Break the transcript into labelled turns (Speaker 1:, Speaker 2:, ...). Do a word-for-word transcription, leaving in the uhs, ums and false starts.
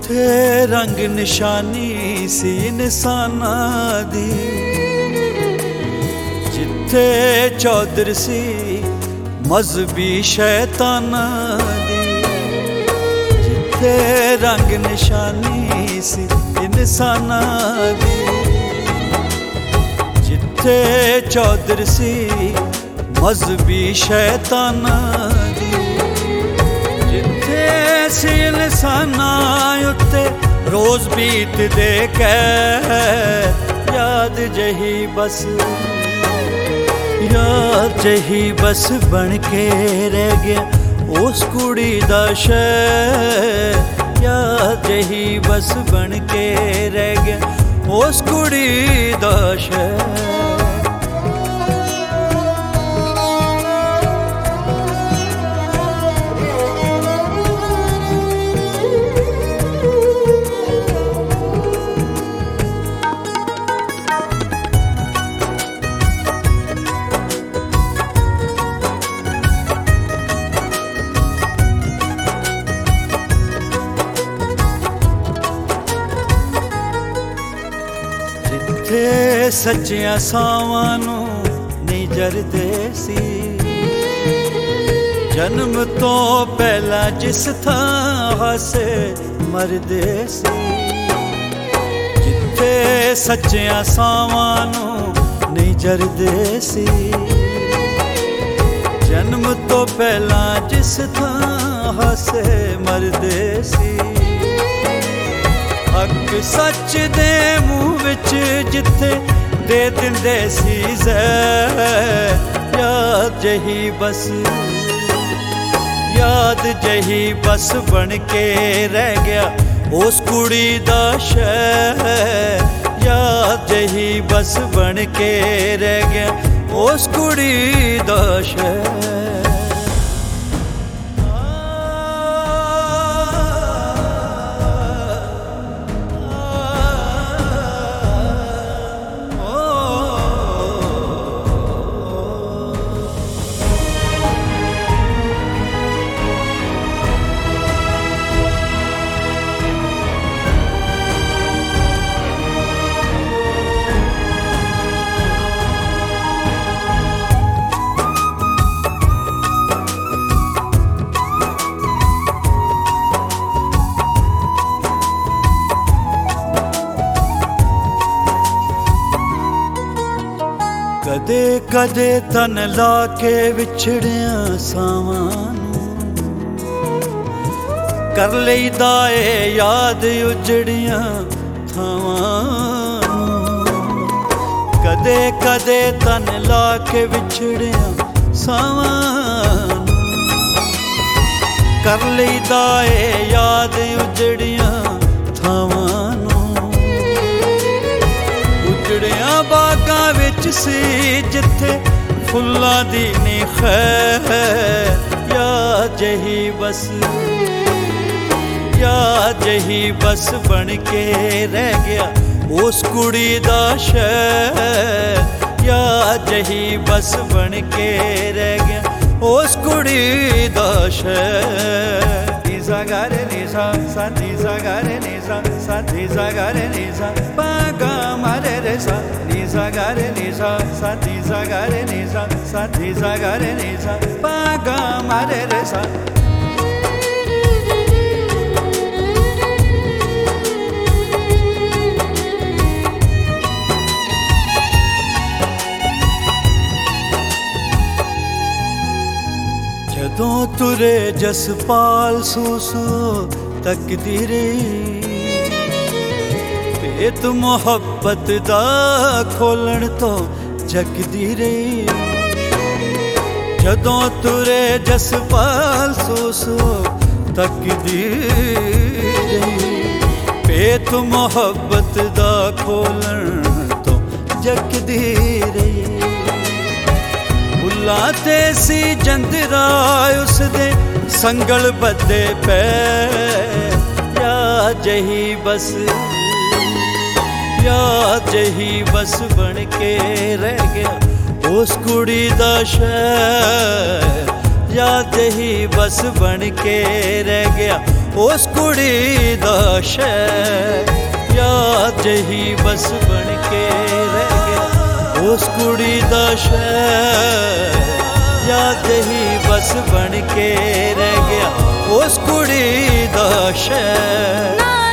Speaker 1: जिथे रंग निशानी सी इंसानां दी, जिथे चौधर सी मजहबी शैतानां दी, जिथे रंग निशानी सी इंसानां दी, जिथे चौधर सी मजहबी शैतानां दी, जिथे सी इंसानां उत्ते रोज बीत दे कैद याद जही बस, याद जही बस बन के रह गया उस कुड़ी दा शहर, याद जही बस बन के रह गया उस कुड़ी दा शहर। जिथे सच्चियां सावां नूं नहीं जरदे सी, जन्म तो पहला जिस थां हासे मरदे सी, जिथे सच्चियां सावां नूं नहीं जरदे सी, जन्म तो पहला जिस थां हासे मरदे सी, हक सच दे मुँह विच जिथे दे दिंदे सी ज़हर, याद जही बस, याद जही बस बन के रह गया उस कुड़ी दा शहर, याद जही बस बन के रह गया उस कुड़ी दा शहर। कदे कदे तन ला के विछड़िया सावां कर लईदा ए याद उजड़िया थावां, कदे कदे तन ला के विछड़िया सावां कर लईदा ए याद उजड़िया थावां, उजड़िया बागां विच सी जिथे फुल्लां दी नी खैर, याद जही बस, याद जही बस बन के रह गया उस कुड़ी दा शहर, याद जही बस बन के रह गया उस कुड़ी दा शहर। निसा गा रे निसा सा निसा गा रे निसा सा निसा गा रे निसा पा गा मा रे रे सा निसा गा रे निसा सा निसा गा रे निसा सा निसा गा रे निसा पा गा मा रे रे सा। जदों तुरे जसपाल सूसू तकदीरे भेत मुहब्बत दा खोलण तो जगदी रही, जदों तुरे जसपाल सूसू तकदीरे भेत मुहब्बत दा खोलण तो जगदी रही, बुलाते सी जंदरा उसदे संगल बदे पै, याद जही बस, याद जही बस बन के रह गया उस कुड़ी दा शहर, याद जही बस बन के रह गया उस कुड़ी दा शहर, याद जही बस बन के रह गया उस कुड़ी दा शहर, याद जही बस बन के रह गया उस कुड़ी दा शहर।